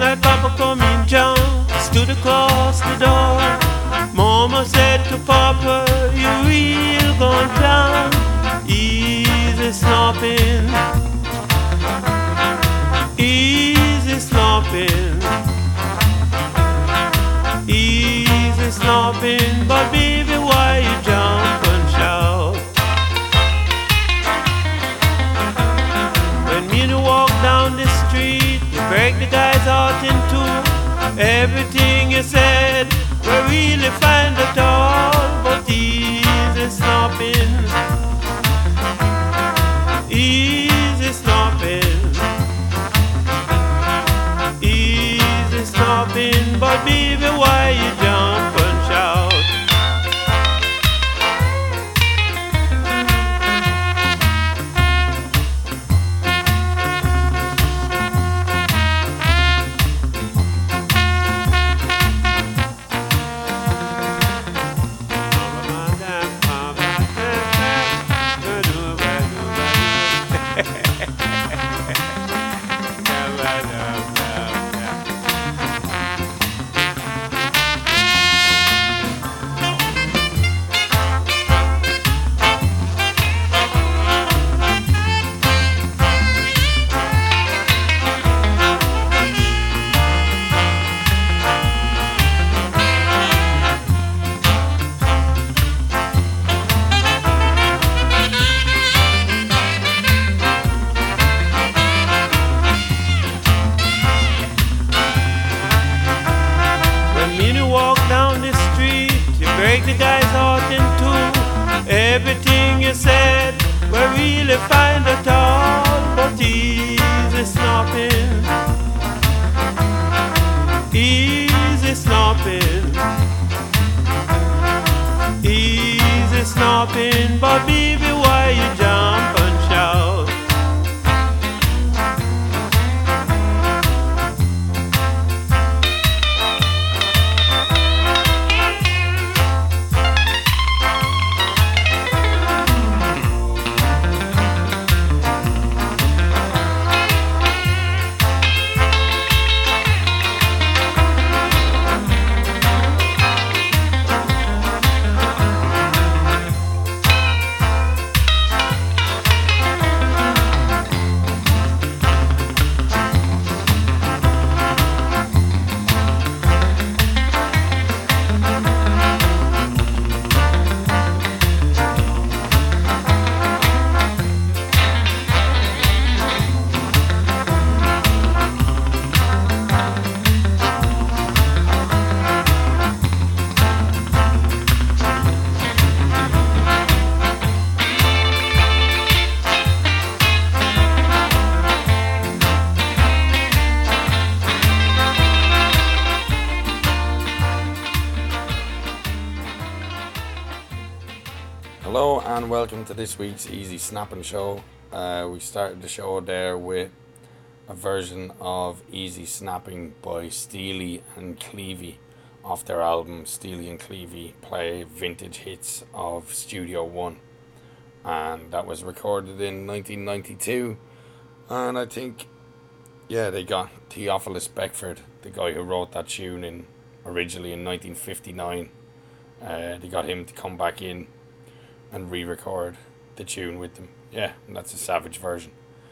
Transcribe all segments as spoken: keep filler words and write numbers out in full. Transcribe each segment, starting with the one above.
night Papa come in John, stood across the door. Mama said to Papa, you real gone down. Easy snobbing, easy snobbing, easy snobbing. But baby, why you jump and shout? When me to walk down the street, you break the guy's heart in two. Everything you said, we really find it all. But easy snobbing, easy snobbing, easy snobbing. But baby, why you jump and shout? The guy's heart in two. Everything you said, we really find it all. But easy snobbing, easy snobbing, easy snobbing. But baby, why you jump and shout? Hello and welcome to this week's Easy Snapping Show. Uh, we started the show there with a version of Easy Snapping by Steely and Clevie off their album Steely and Clevie Play Vintage Hits of Studio One, and that was recorded in nineteen ninety-two. And I think, yeah, they got Theophilus Beckford, the guy who wrote that tune in originally in nineteen fifty-nine. Uh, they got him to come back in and re-record the tune with them. Yeah, and that's a savage version.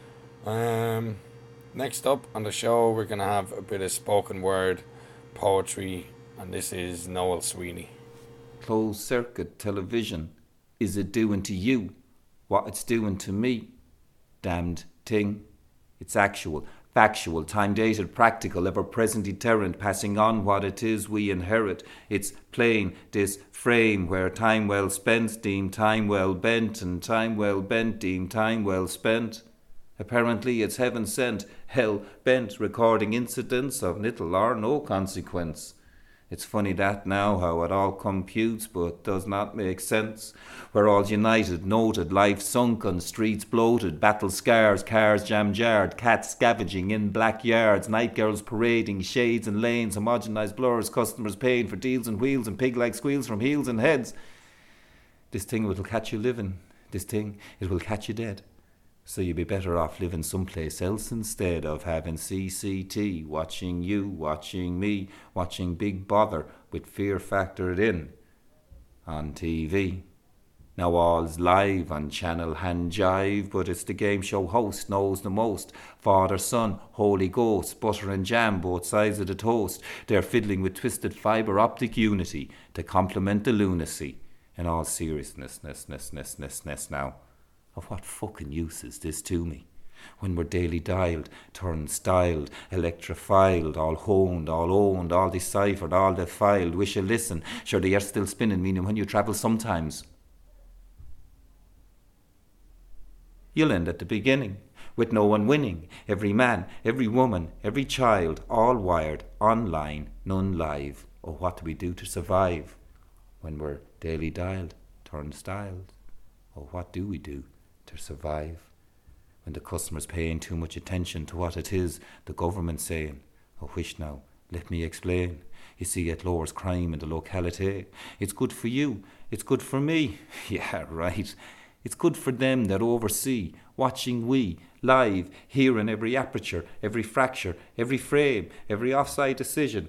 Um, next up on the show, we're going to have a bit of spoken word poetry, and this is Noel Sweeney. Closed circuit television, is it doing to you what it's doing to me? Damned thing. It's actual, factual, time-dated, practical, ever-present, deterrent, passing on what it is we inherit. It's plain, this frame where time well spent deemed time well bent, and time well bent deemed time well spent. Apparently it's heaven sent, hell bent, recording incidents of little or no consequence. It's funny that now how it all computes but does not make sense. We're all united, noted, life sunken, streets bloated, battle scars, cars jam jarred, cats scavenging in black yards, night girls parading, shades and lanes, homogenized blurs, customers paying for deals and wheels and pig-like squeals from heels and heads. This thing will catch you living, this thing, it will catch you dead. So you'd be better off living someplace else instead of having C C T, watching you, watching me, watching Big Bother with Fear factored in on T V. Now all's live on Channel Hand Jive, but it's the game show host knows the most. Father, Son, Holy Ghost, butter and jam, both sides of the toast. They're fiddling with twisted fibre optic unity to complement the lunacy. In all seriousness, ness, ness, ness, ness, ness now. Of what fucking use is this to me? When we're daily dialed, turned styled, electrified, all honed, all owned, all deciphered, all defiled, wish you listen, sure the earth's still spinning, meaning when you travel sometimes. You'll end at the beginning, with no one winning, every man, every woman, every child, all wired, online, none live. Oh, what do we do to survive? When we're daily dialed, turned styled. Oh, what do we do to survive? When the customer's paying too much attention to what it is the government's saying. Oh, which now, let me explain. You see, it lowers crime in the locality. It's good for you, it's good for me. Yeah, right. It's good for them that oversee, watching we, live, hearing every aperture, every fracture, every frame, every offside decision,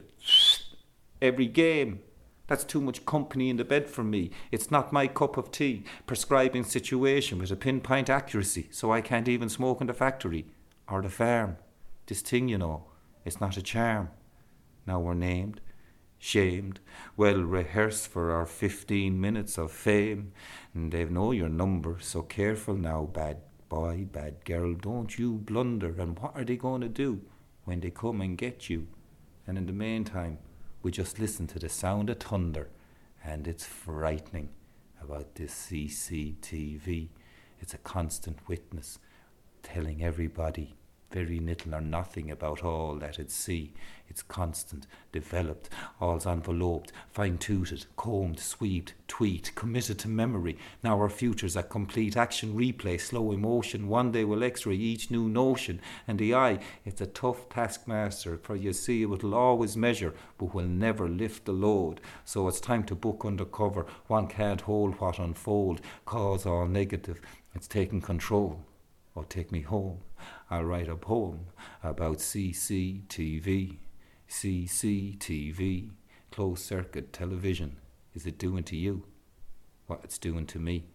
every game. That's too much company in the bed for me. It's not my cup of tea, prescribing situation with a pinpoint accuracy, so I can't even smoke in the factory or the farm. This thing, you know, it's not a charm. Now we're named, shamed, well rehearsed for our fifteen minutes of fame, and they've know your number, so careful now, bad boy, bad girl, don't you blunder. And what are they going to do when they come and get you? And in the meantime, we just listen to the sound of thunder, and it's frightening about this C C T V. It's a constant witness, telling everybody very little or nothing about all that it see. It's constant, developed, all's enveloped, fine-tooted, combed, sweeped, tweaked, committed to memory. Now our future's a complete action replay, slow emotion. One day we'll x-ray each new notion. And the eye, it's a tough taskmaster, for you see it will always measure, but will never lift the load. So it's time to book undercover. One can't hold what unfold, cause all negative. It's taking control. Oh, take me home. I'll write a poem about C C T V. C C T V, closed circuit television. Is it doing to you what it's doing to me?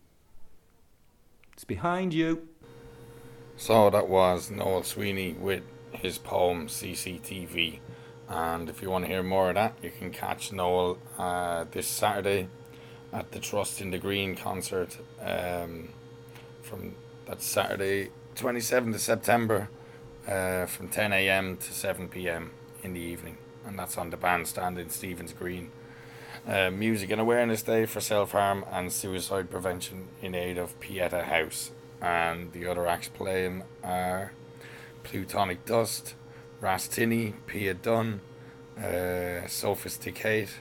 It's behind you. So that was Noel Sweeney with his poem C C T V. And if you want to hear more of that, you can catch Noel uh, this Saturday at the Trust in the Green concert um, from that Saturday, twenty-seventh of September, uh, from ten a.m. to seven p.m. in the evening, and that's on the bandstand in Stephen's Green. Uh, Music and Awareness Day for self-harm and suicide prevention in aid of Pieta House. And the other acts playing are Plutonic Dust, Rastini, Pia Dunn, uh, Sophisticate,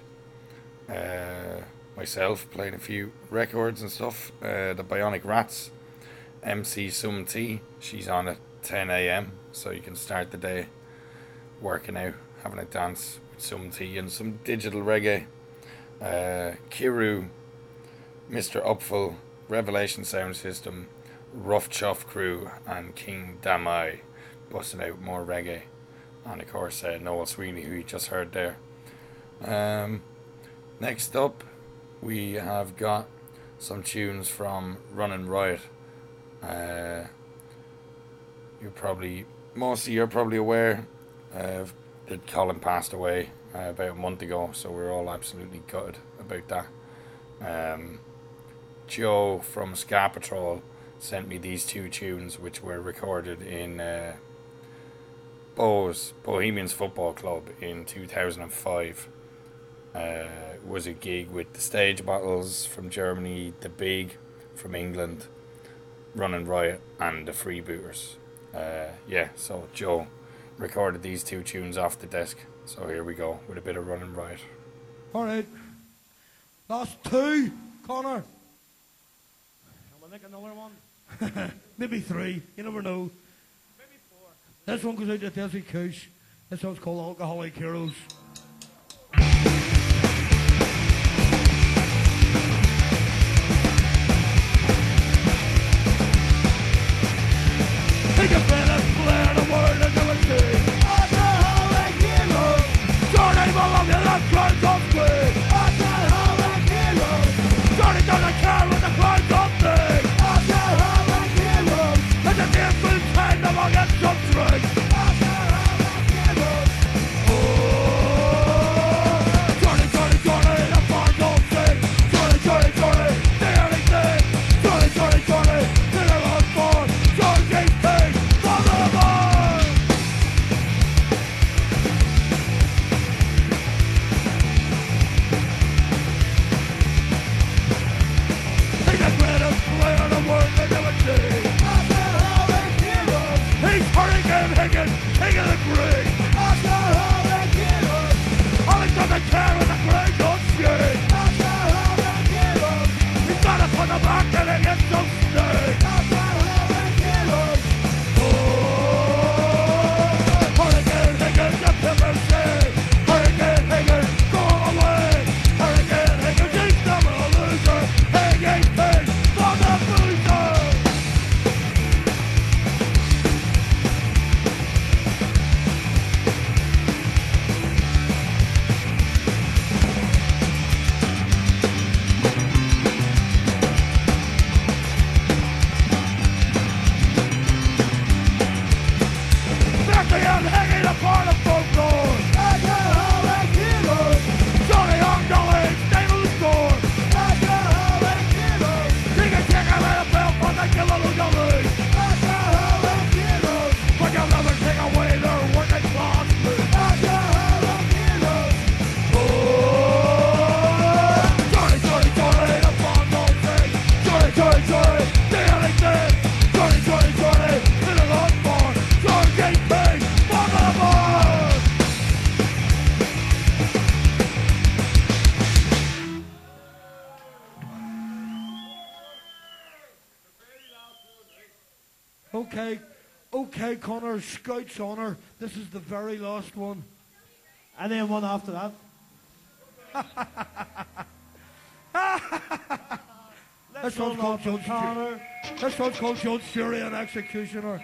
uh, myself playing a few records and stuff, uh, the Bionic Rats, M C Sum T, she's on at ten a.m, so you can start the day working out, having a dance with some tea and some digital reggae. uh, Kiru, Mister Upful, Revelation Sound System, Rough Chuff Crew and King Damai busting out more reggae, and of course uh, Noel Sweeney, who you just heard there. Um, next up we have got some tunes from Running Riot. Uh, you're probably, most of you are probably aware uh, that Colin passed away uh, about a month ago, so we're all absolutely gutted about that. Um, Joe from Ska Patrol sent me these two tunes which were recorded in uh, Bo's Bohemians Football Club in two thousand five. Uh, was a gig with the Stage Bottles from Germany, the Big from England, Running Riot and the Freebooters. Uh, yeah, so Joe recorded these two tunes off the desk. So here we go with a bit of Running Riot. Alright, last two, Connor. Shall we make another one? Maybe three, you never know. Maybe four. This one goes out to Tessie Kush. This one's called Alcoholic Heroes. Okay, okay, Connor, Scout's honour. This is the very last one. And then one after that. This one's called Judge Fury. This one's called Judge Fury and Executioner.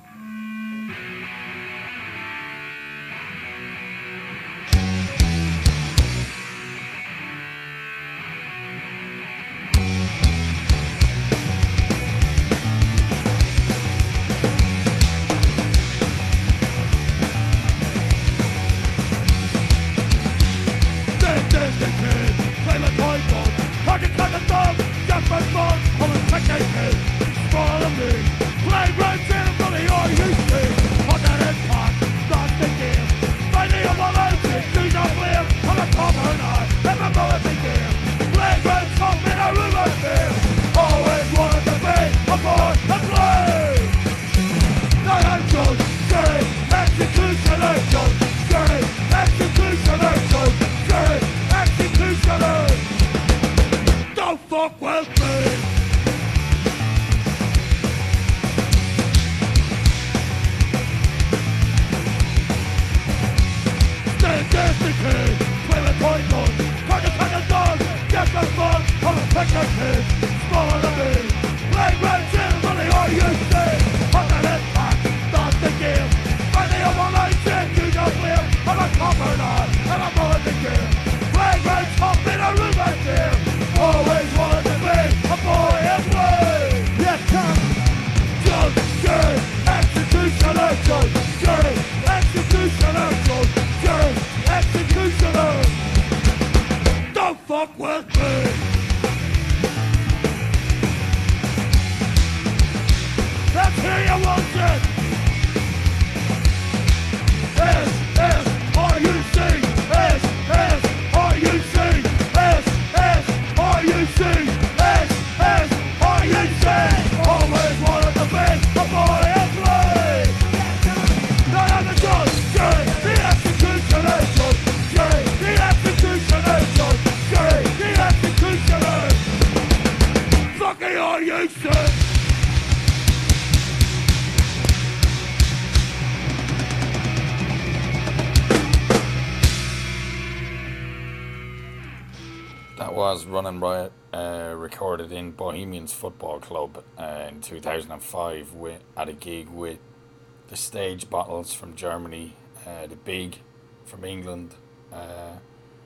Running Riot, uh, recorded in Bohemians Football Club uh, in two thousand five with, at a gig with the Stage Bottles from Germany, uh, the Big from England, uh,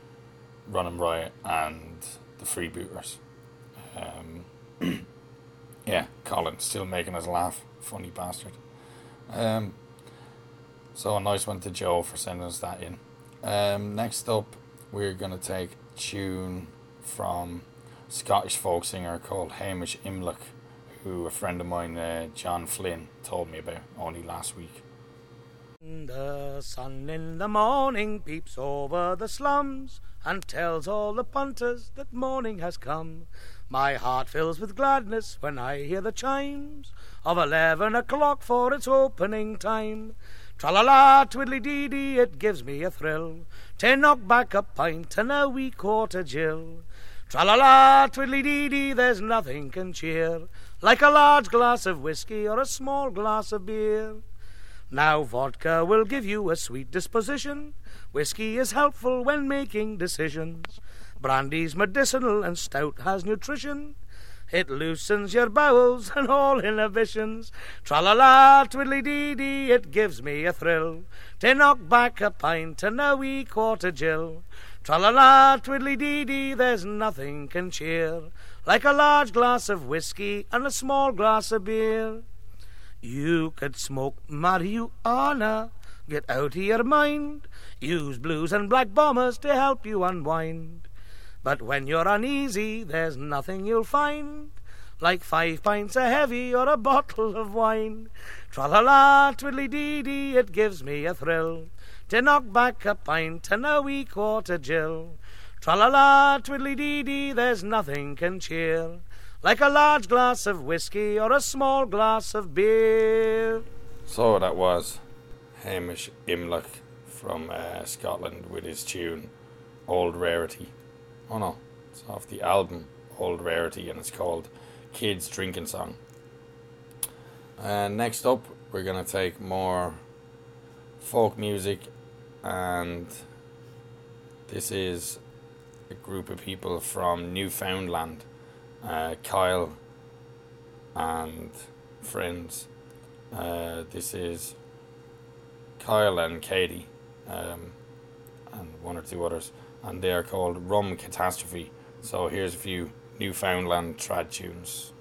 Running Riot and the Freebooters. Um, yeah, Colin still making us laugh, funny bastard. Um, so a nice one to Joe for sending us that in. Um, next up, we're going to take a tune from Scottish folk singer called Hamish Imlock, who a friend of mine, uh, John Flynn, told me about only last week. The sun in the morning peeps over the slums and tells all the punters that morning has come. My heart fills with gladness when I hear the chimes of eleven o'clock for its opening time. Tra-la-la, twiddly-dee-dee, it gives me a thrill to knock back a pint and a wee quarter gill. Tra-la-la, twiddly-dee-dee, there's nothing can cheer like a large glass of whiskey or a small glass of beer. Now vodka will give you a sweet disposition. Whiskey is helpful when making decisions. Brandy's medicinal and stout has nutrition. It loosens your bowels and all inhibitions. Tra-la-la, twiddly-dee-dee, it gives me a thrill to knock back a pint and a wee quarter gill. Tra-la-la, twiddly-dee-dee, there's nothing can cheer like a large glass of whiskey and a small glass of beer. You could smoke marijuana, get out of your mind, use blues and black bombers to help you unwind. But when you're uneasy, there's nothing you'll find like five pints of heavy or a bottle of wine. Tra-la-la, twiddly-dee-dee, it gives me a thrill to knock back a pint and a wee quarter gill. Tra-la-la, twiddly-dee-dee, there's nothing can cheer like a large glass of whiskey or a small glass of beer. So that was Hamish Imlock from uh, Scotland with his tune Old Rarity. Oh no, it's off the album Old Rarity and it's called Kids Drinking Song. Uh, next up, we're gonna take more folk music, and this is a group of people from Newfoundland, uh, Kyle and friends. Uh, this is Kyle and Katie, um, and one or two others, and they are called Rum Catastrophe. So here's a few Newfoundland trad tunes.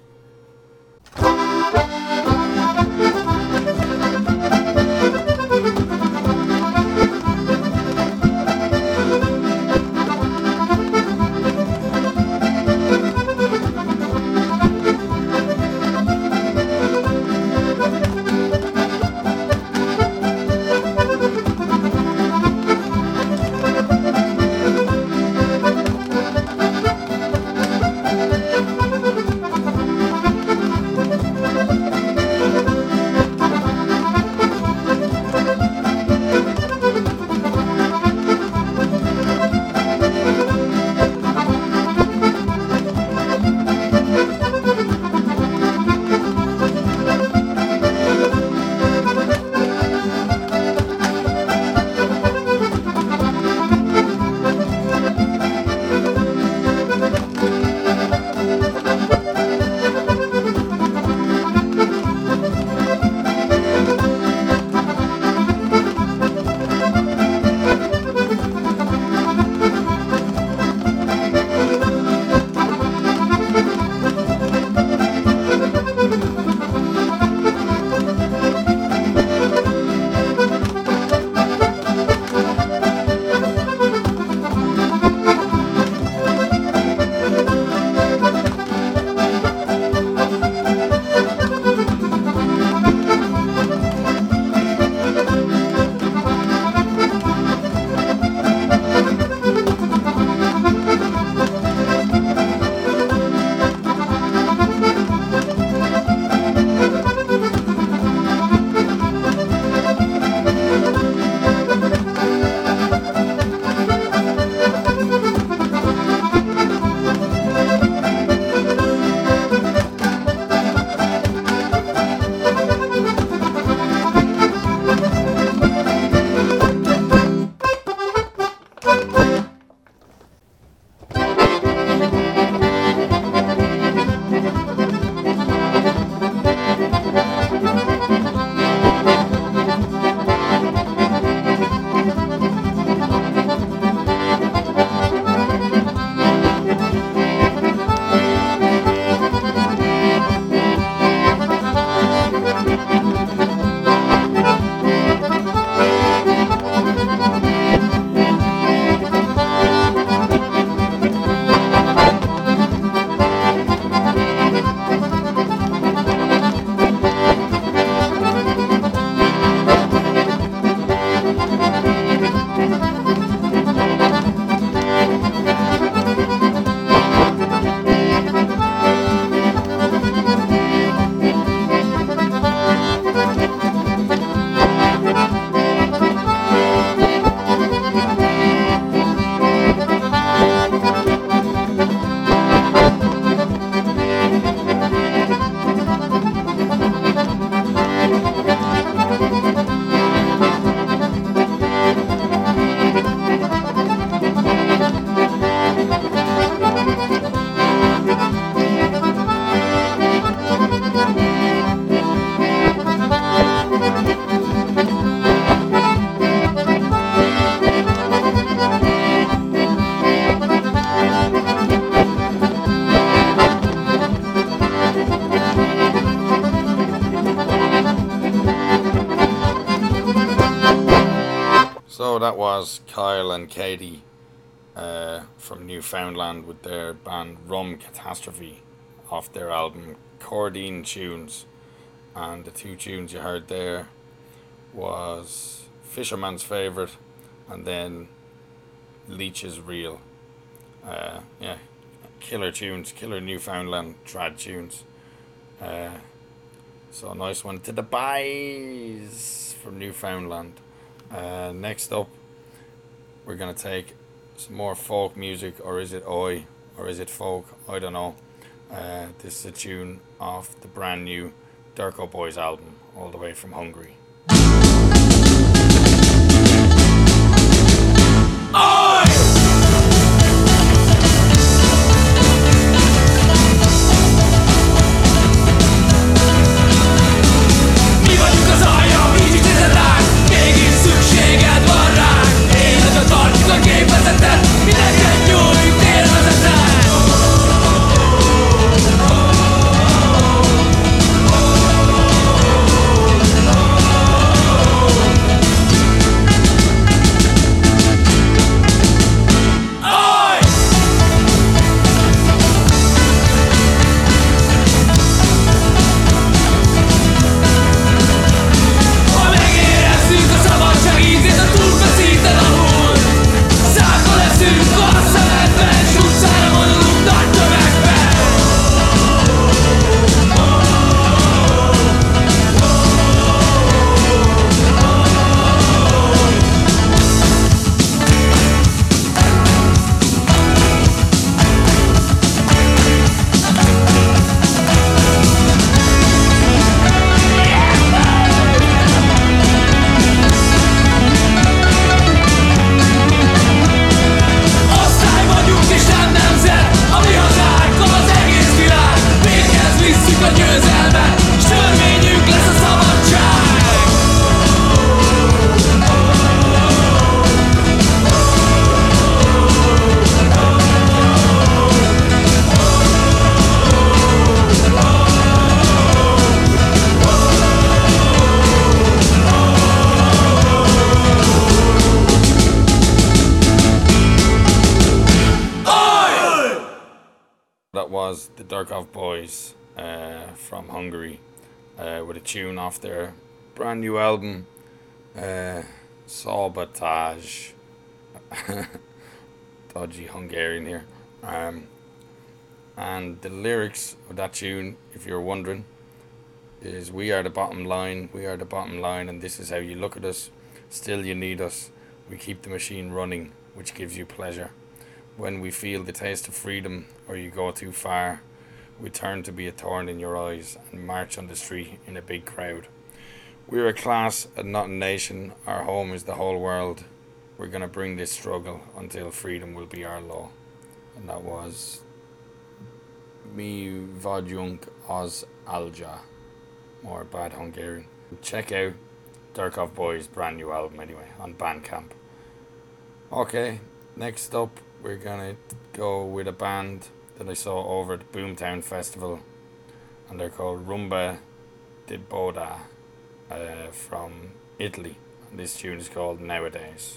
So that was Kyle and Katie uh, from Newfoundland with their band Rum Catastrophe off their album Cordine Tunes. And the two tunes you heard there was Fisherman's Favourite and then Leech's Reel. Uh, yeah, killer tunes, killer Newfoundland trad tunes. Uh, so a nice one to the boys from Newfoundland. Uh, next up, we're going to take some more folk music, or is it oi, or is it folk? I don't know. Uh, this is a tune off the brand new Durko Boys album, all the way from Hungary. Mi vagyunk az alja, így tized ránk, mégis szükséged van ránk. Életre tartjuk a gépezetet, mi neked nyújjuk élvezetet. The Durkov Boys uh, from Hungary uh, with a tune off their brand new album, uh, Sabotage. Dodgy Hungarian here. Um, and the lyrics of that tune, if you're wondering, is "We are the bottom line, we are the bottom line, and this is how you look at us. Still you need us. We keep the machine running, which gives you pleasure. When we feel the taste of freedom or you go too far, we turn to be a thorn in your eyes and march on the street in a big crowd. We're a class and not a nation. Our home is the whole world. We're going to bring this struggle until freedom will be our law." And that was Mi vagyunk az alja, more bad Hungarian. Check out Durkov Boys' brand new album anyway on Bandcamp. Okay, next up we're gonna go with a band that I saw over at Boomtown Festival, and they're called Rumba di Boda uh, from Italy, and this tune is called Nowadays.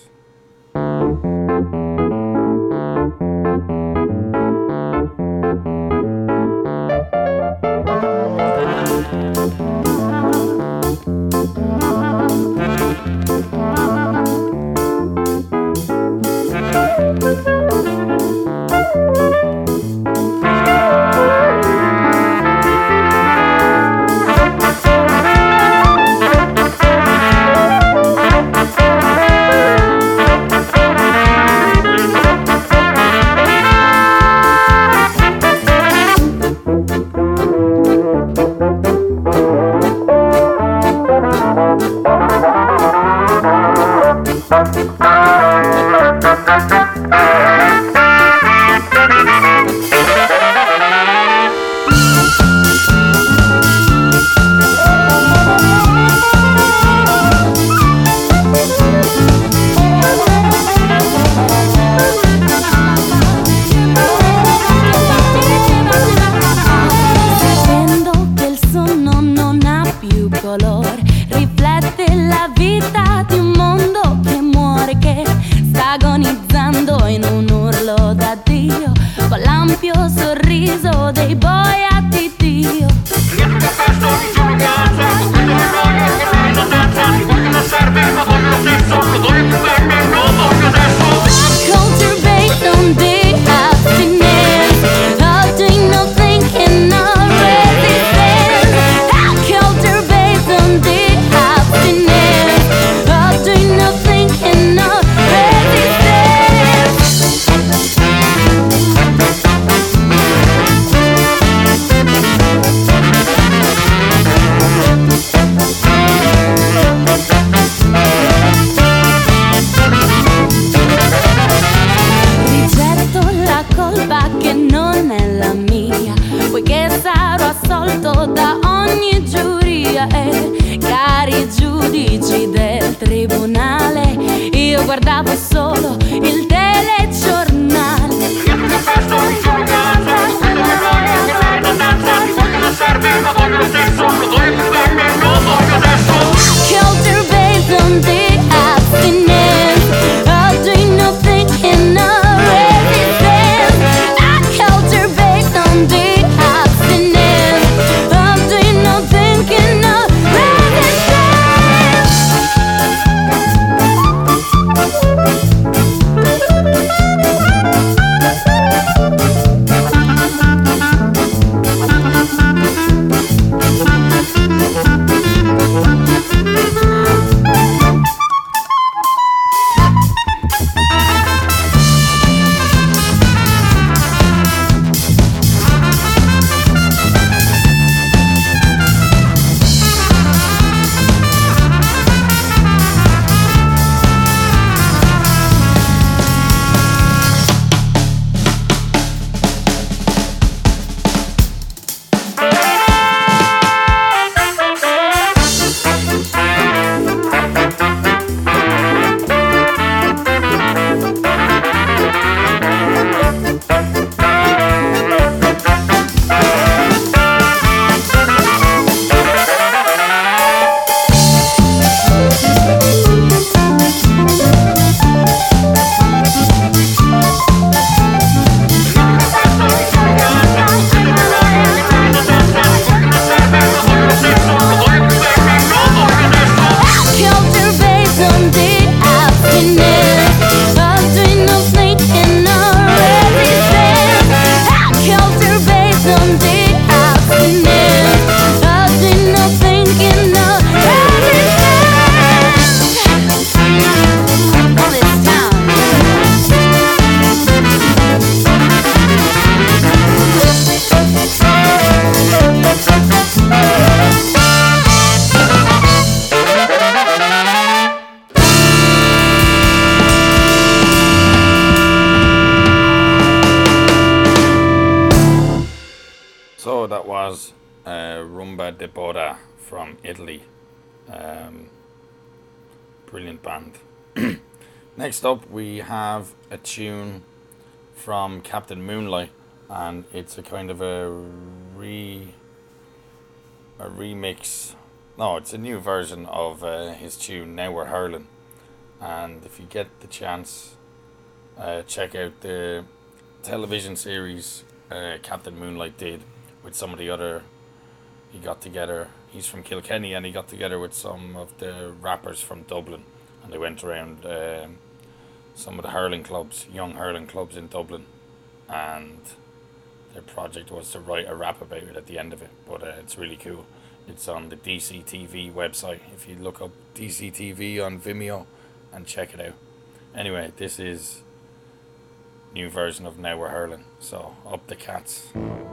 was uh, Rumba de Boda from Italy. Um, brilliant band. Next up, we have a tune from Captain Moonlight, and it's a kind of a re a remix. No, it's a new version of uh, his tune Now We're Hurling. And if you get the chance, uh, check out the television series uh, Captain Moonlight did with some of the other. He got together. He's from Kilkenny, and he got together with some of the rappers from Dublin, and they went around um, some of the hurling clubs, young hurling clubs in Dublin, and their project was to write a rap about it at the end of it. But uh, it's really cool. It's on the D C T V website. If you look up D C T V on Vimeo and check it out. Anyway, this is new version of Now We're Hurling. So up the Cats.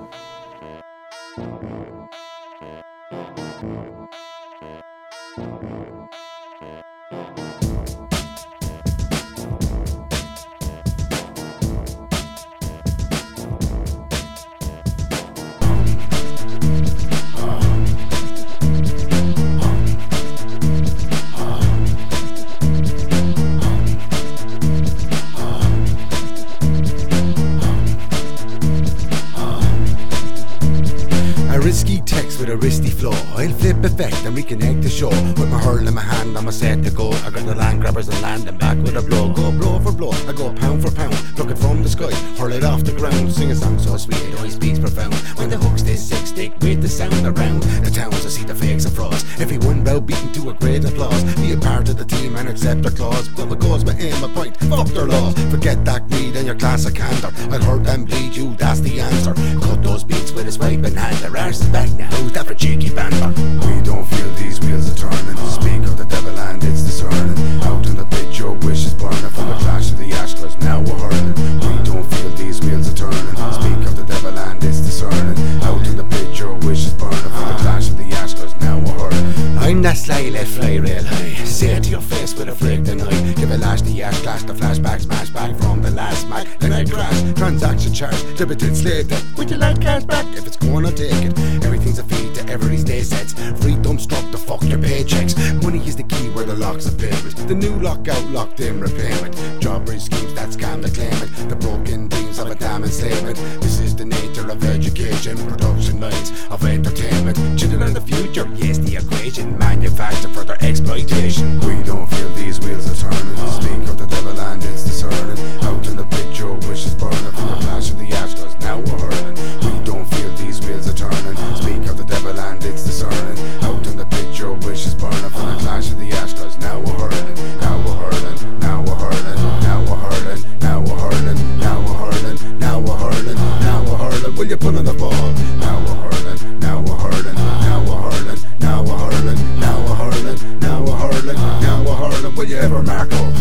With a wristy flow, I'll flip effect and reconnect the show. With my hurl in my hand, I'm a set to go. I got the land grabbers and land them back with a blow. Go blow for blow, I go pound for pound. Pluck it from the sky, hurl it off the ground. Sing a song so sweet, it always speaks profound. When the hook's this sick, stick with the sound around the towns. I see the fakes and frauds. Everyone bow beaten to a great applause. Be a part of the team and accept their clause. But my goals, my aim, my point, fuck their laws. Forget that greed and your classic candor. I'll hurt and bleed you, that's the answer. Cut those beats with a swiping hand. Their arse is back now. That for cheeky banter. We don't feel these wheels are turning. Speak of the devil and it's discerning. Out in the pit your wish is burning. From the clash of the ash cause now we're hurling. We don't feel these wheels are turning. Speak of the devil and it's discerning. Out in the pit your wish is burning. From the clash of the ash cause now we're hurling. I'm that sly let fly real high. Say it to your face with a flick the night. Give a lash the ash clash the flashback smash back from the last smack. Then I crash. Transaction charge. Debited slave debt. Would you like cash back? If it's gonna take it. Everything's a feed to every day sets. Freedom struck to fuck your paychecks. Money is the key where the locks are payment. The new lockout locked in repayment. Job bridge schemes that scam the claimant. The broken dreams of a damn enslavement. This is the nature of education. Production lines of entertainment. Children of the future, yes the equation. Manufacture for their exploitation. We don't feel these wheels are turning. Speak of the devil and it's discerning. Out in the pit your wish is burning. From the flash of the ash cause now we're hurling. We don't feel these wheels are turning. Speak of the devil and it's discerning. Out in the pit your wish is burning. From the clash of the ash cause now we're hurling. Now we're hurling. Now we're hurling. Now we're hurling. Now we're hurling. Now we're hurling. Now we're hurling. Now we're hurling. Will you put on the ball? Now we're hurling. Now we're hurling. Now we're hurling. Now we're hurling. Now we're hurling. Now we're hurling. Now we're hurling. Will you ever mark up?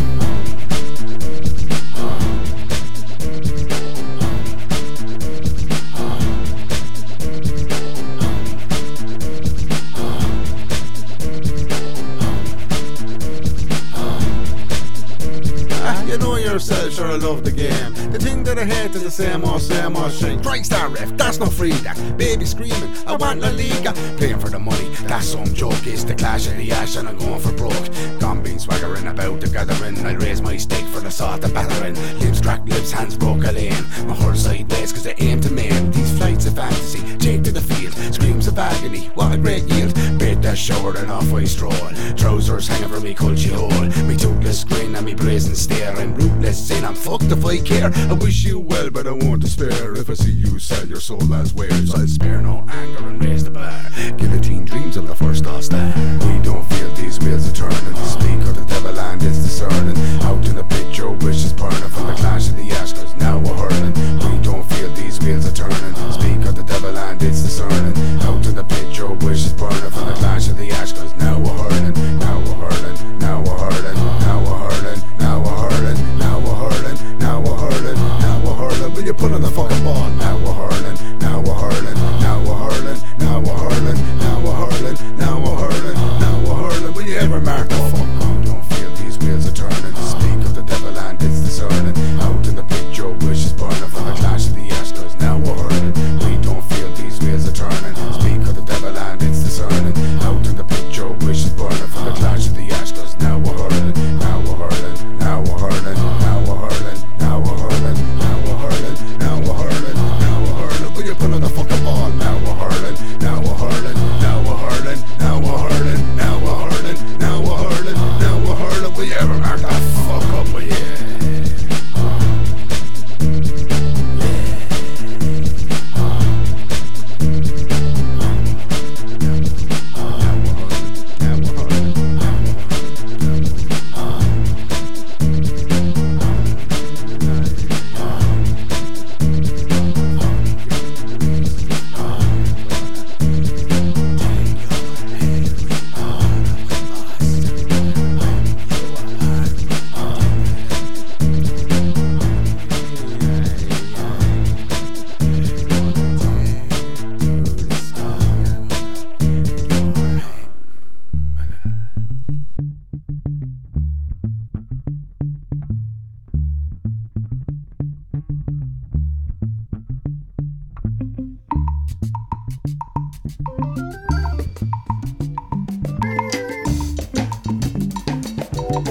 You know yourself, sure I love the game. The thing that I hate is the same old, same old shit. Tri-star ref, that's no free. That baby screaming, I want La Liga. Playing for the money, that's some joke. It's the clash of the ash and I'm going for broke. Gone being swaggering about the gathering. I'll raise my stake for the sort of battering. Lips cracked lips, hands broke a lane. My whole sideways cause I aim to maim. These flights of fantasy, take to the field. Screams of agony, what a great yield. Bit that shower and off I stroll. Trousers hanging from me culture hole. Me toothless grin and me brazen stare. I'm rootless sin, I'm fucked if I care. I wish you well but I won't despair. If I see you sell your soul as wares, I'll spare no anger and raise the bar. Guillotine dreams of the first all-star. We don't feel these wheels are turning. Speak of the devil and it's discerning. Out in the pit your wish is burning. From the clash of the ash cause now we're hurling. We don't feel these wheels are turning. Speak of the devil and it's discerning. Out in the pit your wish is burning. From the clash of the ash cause now we're hurling. Now we're hurling. Now we're hurling. Now we're hurling. Now we're hurling. Now we're hurling. Now we're hurling. Now we're hurling. Will you put on the fucking ball? Now we're hurling. Now we're hurling. Now we're hurling. Now we're hurling. Now we're hurling. Now we're hurling. Now we're hurling. Will you ever mark the fuck? I don't feel these wheels are turning. Speak of the devil and it's discerning. Out in the pit your wish is burning. From the clash of the ash cause now we're hurling. We don't feel these wheels are turning.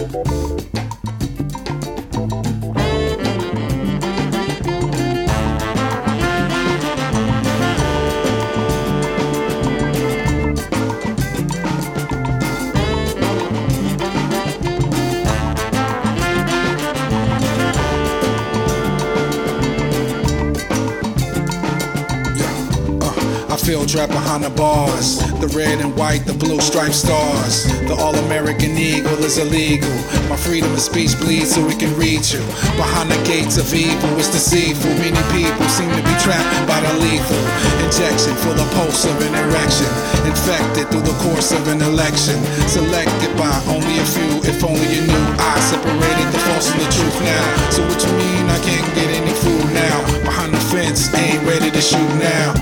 Field trapped behind the bars, the red and white, the blue striped stars. The all-American eagle is illegal. My freedom of speech bleeds so we can reach you. Behind the gates of evil is deceitful. Many people seem to be trapped by the lethal injection for the pulse of an erection. Infected through the course of an election. Selected by only a few. If only you knew I separated the false and the truth now. So what you mean I can't get any food now? Behind the fence, ain't ready to shoot now.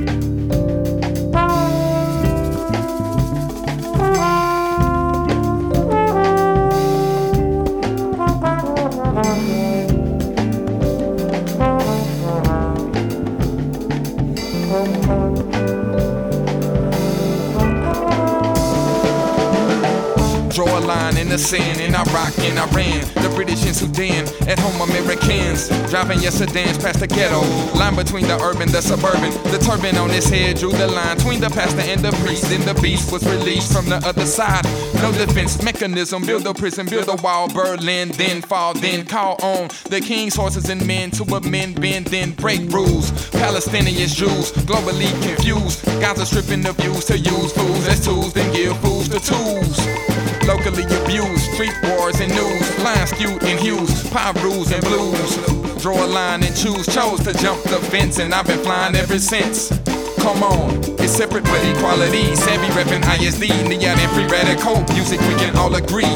Draw a line in the sand in Iraq and Iran, the British in Sudan, at home Americans driving your sedans past the ghetto, line between the urban, the suburban. The turban on his head drew the line between the pastor and the priest. Then the beast was released from the other side. No defense mechanism, build a prison, build a wall, Berlin, then fall, then call on the king's horses and men to amend, bend, then break rules. Palestinians, Jews, globally confused. Gaza stripping the views to use fools as tools, then give fools the tools. Locally abused, street wars and news, lines skewed in hues, power rules and blues. Draw a line and choose, chose to jump the fence, and I've been flying ever since. Come on, it's separate but equality. Savvy reppin' I S D, neon and free radical music, we can all agree.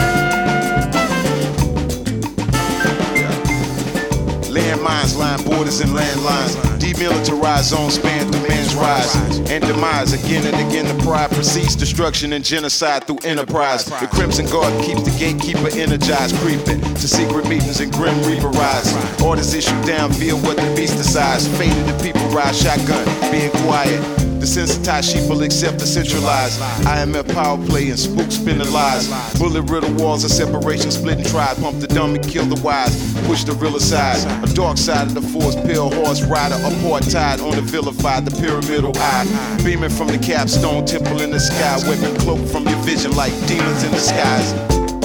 Landmines line borders and landlines. Demilitarized zones span through man's rise and demise. Again and again the pride proceeds destruction and genocide through enterprise. The Crimson Guard keeps the gatekeeper energized, creeping to secret meetings and grim reaper rise. Orders issued down via what the beast decides. Faded the people ride shotgun, being quiet. The sensitized sheep will accept the centralized I M F power play and spook spinning lies. Bullet riddle walls of separation, splitting tribes. Pump the dumb and kill the wise. Push the real aside. A dark side of the force, pale horse rider, apartheid on the vilified, the pyramidal eye. Beaming from the capstone, temple in the sky. Weapon cloaked from your vision like demons in the skies.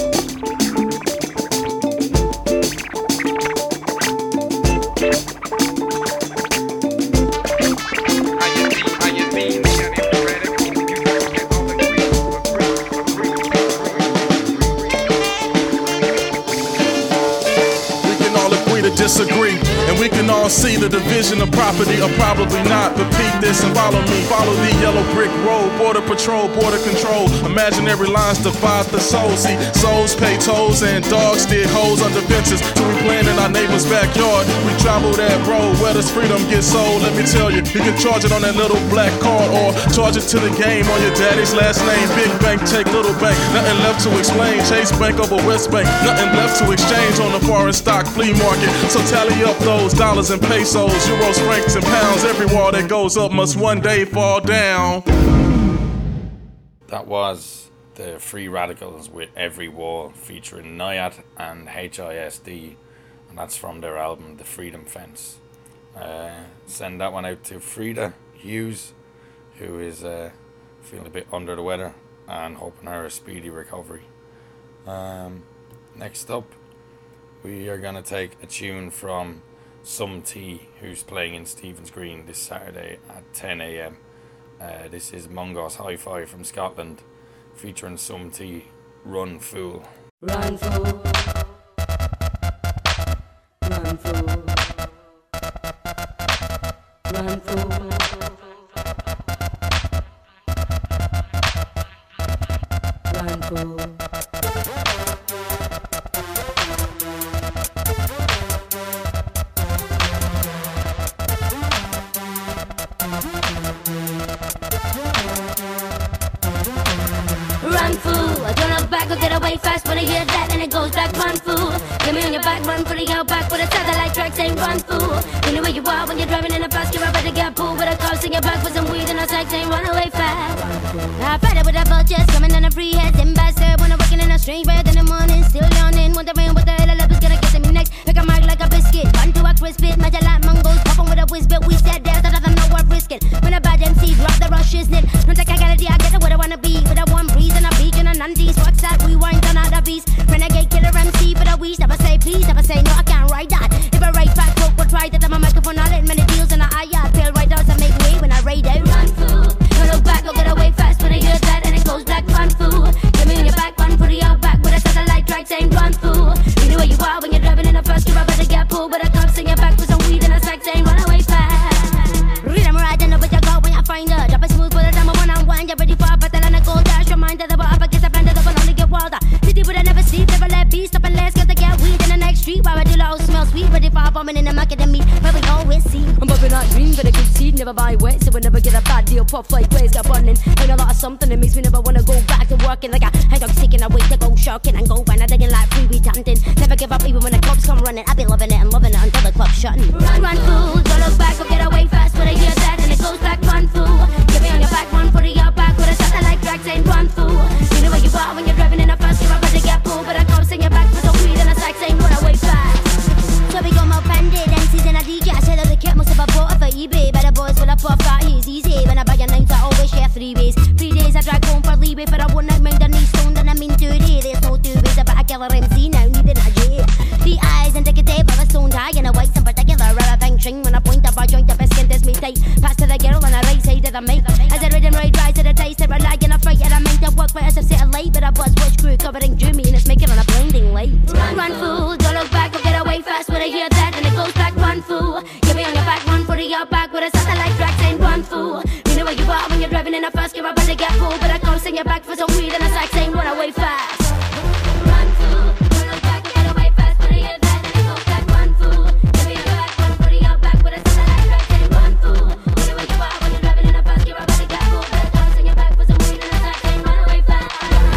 Disagree, and we can all see the division of property, or probably not. But peep this and follow me. Follow the yellow brick road, border patrol, border control. Imaginary lines divide the soul. See, souls pay tolls and dogs dig holes under fences. So we playing in our neighbor's backyard. We travel that road where does freedom get sold? Let me tell you, you can charge it on that little black card or charge it to the game on your daddy's last name. Big bank take little bank, nothing left to explain. Chase Bank over West Bank, nothing left to exchange on the foreign stock flea market. So tally up those dollars and pesos, euros, francs, and pounds. Every wall that goes up must one day fall down. That was the Free Radicals with Every Wall, featuring Nyat and H I S D, and that's from their album The Freedom Fence. Uh, send that one out to Frida Hughes, who is uh, feeling a bit under the weather, and hoping her a speedy recovery. Um, next up, we are going to take a tune from Some Tea, who's playing in Stephen's Green this Saturday at ten a.m. Uh, this is Mungos Hi-Fi from Scotland, featuring Some Tea, Run Fool. Run fool. Run fool. Run fool. Run fool. Run fool, I turn up back, go get away fast when I hear that and it goes back. Run fool, get me on your back, run for the outback with a satellite track saying run fool. You know where you are when you're driving in a fast, you're about to get pulled with a car, sing your back with some weed and a sack saying run away fast. I fight it with the vultures coming down the free heads, in bastard when I'm working in a strange bed in the morning. sweet, ready for bombing in the market and meat, where we always see. I'm bumping out green, but a good seed, never buy wet, so we never get a bad deal. Pop like ways, got running, and a lot of something that makes me never wanna go back to working. Like a hang dog seeking a way to go shocking and go by, digging like freebie chanting. Never give up even when the cops come running. I be loving it and loving it until the club's shutting. Run, run, fool, don't look back or get away fast. When I hear that and it goes back, run, fool. Get me on your back, run, put it out back with a satellite track saying run, fool. You know where you are when you're driving in a fast, you're about to get pulled, but I come sing your back for some weed and a sack saying run away fast. So we got more branded M Cs and a D J. I said that the kit must have bought it for eBay. But the boys will have puffed out his easy. When I buy your names, I always share three ways. Three days I drag home for leeway, but I won't like mind the knee stoned and I mean dirty. There's no two ways about a killer M C now, needing a J. The eyes indicative of a stone tie and a white in particular. Rubber bang string when I point up, I joint up a skin this me tight. Pass to the girl on the right side of the mic. As I rhythm right rise to the taste, I rely in a fright and I make the work right as I set a light. But I buzz watch crew covering Jimmy and it's making on a blinding light. Run, run, fool, don't look back or get away fast. When I hear that and it goes back, run, fool. Get me on your back, run, put it out back with a satellite track saying run, fool. You know where you are when you're driving in a fast, you're about to get pulled, but I come sing your back for some weed and a sack saying run away fast. Run, fool, don't look back or get away fast. When I hear that and it goes back, run, fool. Get me on your back, run, put it out back with a satellite track saying run, fool. You know where you are when you're driving in a fast, you're about to get pulled, but I come sing your back for some weed and a sack saying run away fast.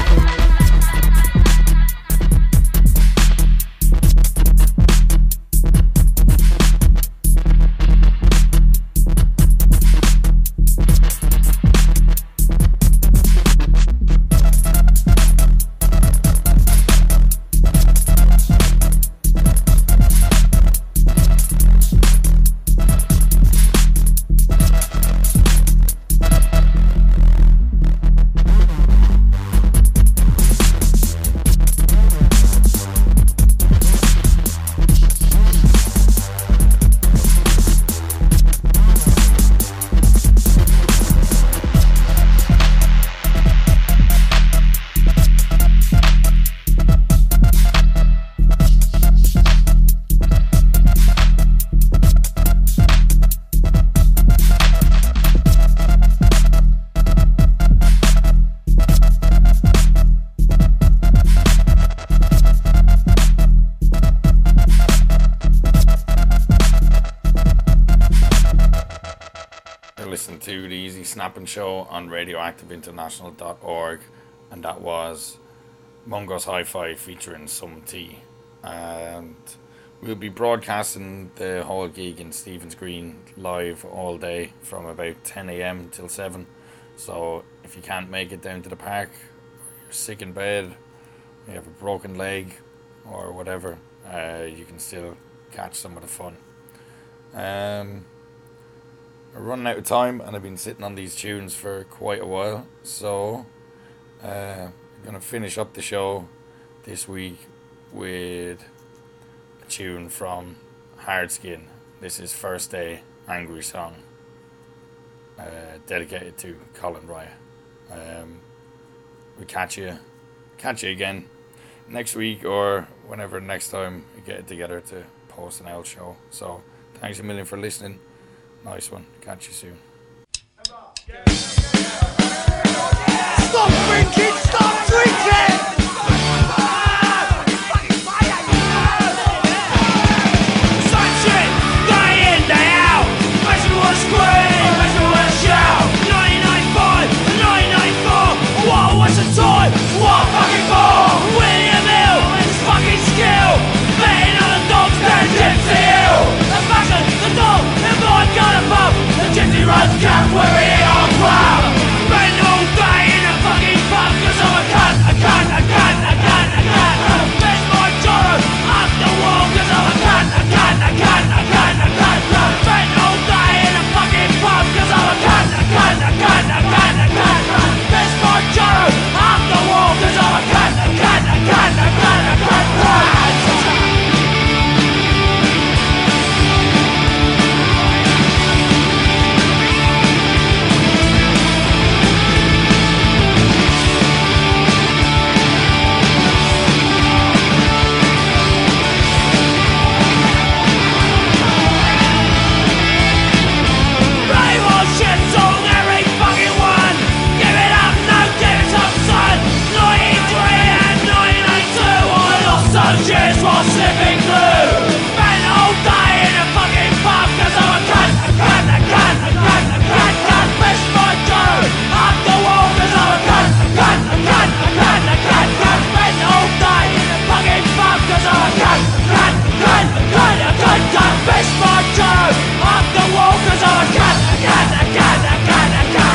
To the Easy Snapping Show on radioactive international dot org, and that was Mungo's Hi-Fi featuring Some Tea. And we'll be broadcasting the whole gig in Stephen's Green live all day from about ten a.m. till seven. So if you can't make it down to the park, or you're sick in bed, you have a broken leg or whatever, uh, you can still catch some of the fun. Um, We're running out of time and I've been sitting on these tunes for quite a while, so uh, I'm going to finish up the show this week with a tune from Hardskin. This is First Day Angry Song, uh, dedicated to Colin Ryan. Um, we'll catch you, catch you again next week or whenever next time we get it together to post an L show. So thanks a million for listening. Nice one. Catch you soon. Stop drinking! Stop drinking! Sunshine, day in, day out. Makes me wanna scream, makes me wanna shout. nineteen ninety-five, nineteen ninety-four. What a waste of time! What a fucking ball! William Hill, his fucking skill. Betting on the dogs, they're Gypsy Hill. The fashion, the dog, the boy got above. The Gypsy runs camp where we are proud. fist for two. Up the wall cause I'm a cunt, a cunt, a cunt, a cunt, a cunt.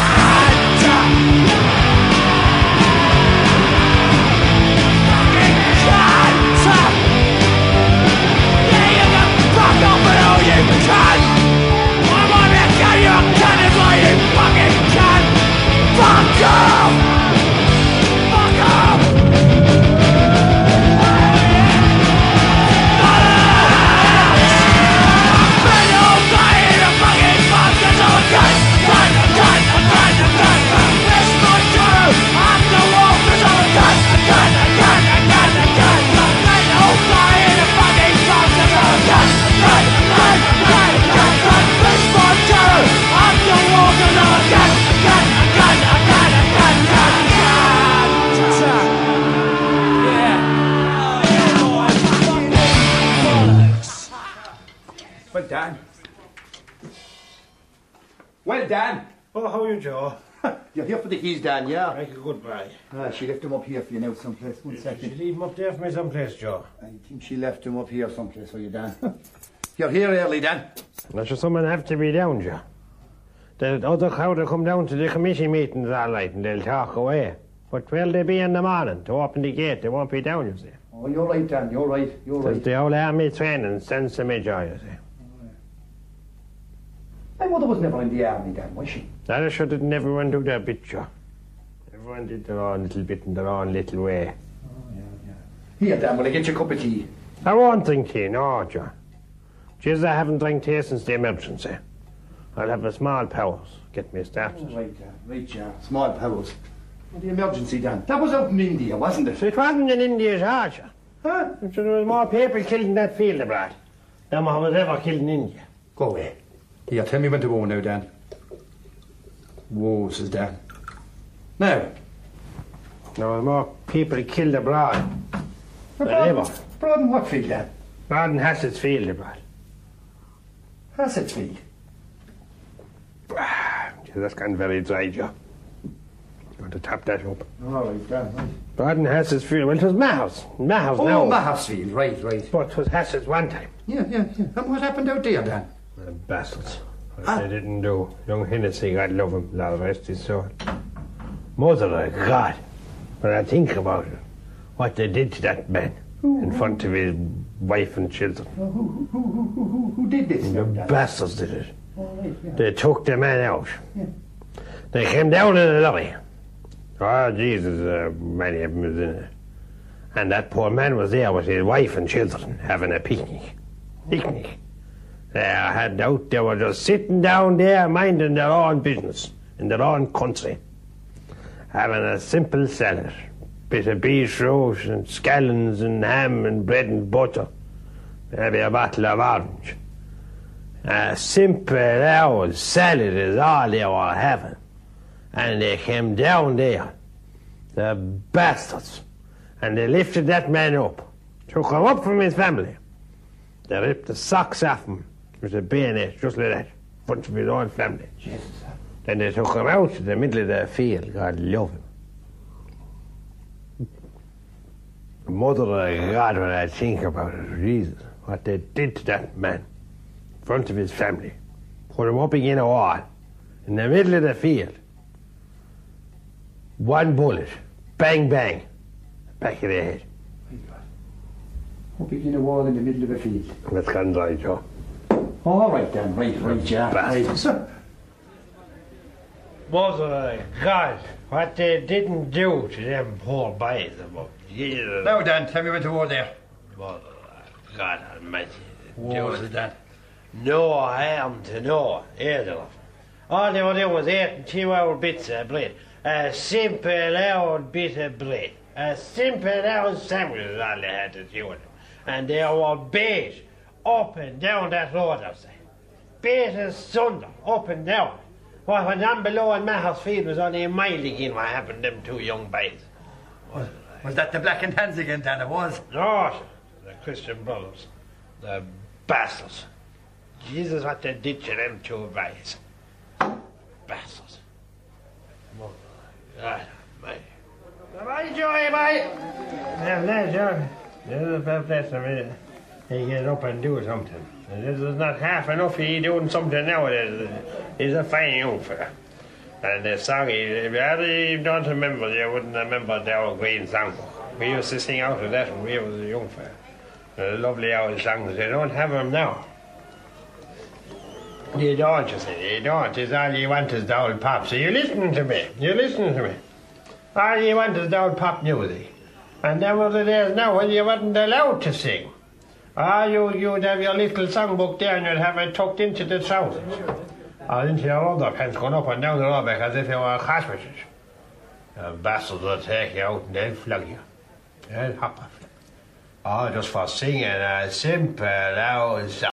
Fucking cunt. Yeah, you can fuck off and all you cunt. I'm on that cunt, you're a cunt as well, you fucking cunt. Fuck off. Fuck off. Well done. Well done. Oh, how are you, Joe? You're here for the keys, Dan, yeah? Like a good boy. Ah, she left them up here for you now someplace. One second. Did you leave them up there for me someplace, Joe? I think she left them up here someplace for you, Dan. You're here early, Dan. That's just someone have to be down, Joe. The other crowd will come down to the committee meetings all night and they'll talk away. But where'll they be in the morning to open the gate? They won't be down, you see. Oh, you're right, Dan. You're right. You're right. The old army training sends them a joy, you see. My mother was never in the army, Dan, was she? That is sure didn't everyone do their bit, Joe. Everyone did their own little bit in their own little way. Oh, yeah, yeah. Here, Dan, will I get you a cup of tea? I won't drink tea, no, Joe. Jeez, I haven't drank tea since the emergency. I'll have a small powers. Get me started. Oh, right, Dan. Right, yeah. Small powers. Well, the emergency, Dan. That was out in India, wasn't it? It wasn't in India at all, Joe. Huh? There was more people killed in that field abroad than what was ever killed in India. Go away. Here, tell me when to go now, Dan. Whoa, says Dan. Now. There were more people killed abroad than ever. Abroad in what field, Dan? Abroad in Hassett's Field abroad. Hassett's Field? That's gone very dry, Joe. Want to tap that up. All right, Dan, right. Abroad in Hassett's Field. Well, it was Mahouse. Mahouse oh, now. Oh, Mahouse Field, right, right. But it was Hassett's one time. Yeah, yeah, yeah. And what happened out there, Dan? The bastards. What Ah. they didn't do. Young Hennessy, God love him, Lord rest his soul. Mother of God. When I think about it, what they did to that man in front of his wife and children. Who, who, who, who, who, who did this? The bastards did it. Oh, right, yeah. They took the man out. Yeah. They came down in a lorry. Oh, Jesus, uh, many of them was in it. And that poor man was there with his wife and children having a picnic. Picnic. They had out, they were just sitting down there minding their own business in their own country. Having a simple salad. Bit of beetroot and scallions and ham and bread and butter. Maybe a bottle of orange. A simple old salad is all they were having. And they came down there, the bastards, and they lifted that man up, took him up from his family. They ripped the socks off him with a bayonet, just like that, in front of his own family. Jesus. Then they took him out to the middle of the field, God love him. Mother of God, when I think about it, Jesus, what they did to that man in front of his family. Put him up against a wall, in the middle of the field. One bullet, bang, bang, back of the head. Up against a wall in the middle of a field. That's gone dry, Joe. All right, Dan, right, right, yeah. Bastards. Right. Mother of God, what they didn't do to them poor boys about Jesus. Now, Dan, tell me when to go there. Mother of God almighty. What was that? No harm to no either of them. All they were doing was eating two old bits of bread. A simple old bit of bread. A simple old sandwich is all they had to do with it. And they were beat up and down that road outside. Beat asunder, up and down. What went on below in Mahouse Field was only a mile again what happened to them two young boys. Was, was that the Black and Tans again, Dan? It was? No, sir. The Christian Brothers. The bastards. Jesus, what they did to them two boys. Bastards. Mother of God, mate. Bye, Joey, bye. Yeah, there, Joey. There's a bad place for me. he get up and do something. And this is not half enough. He doing something nowadays. He's a fine young fella. And the song, he, if you don't remember, you wouldn't remember the old Green Songbook. We used to sing out of that when we was a young fella. The lovely old songs. They don't have them now. You don't, you see. You don't. It's all you want is the old pop. So you listen to me. You listen to me. All you want is the old pop music. And there were the days now when you wasn't allowed to sing. Ah, you, you'd have your little songbook there and you'd have it tucked into the trousers. Or into your underpants going up and down the road as if you were hostages. The bastards would take you out and they'd flog you. They'd hop off. Oh, just for singing a simple old song.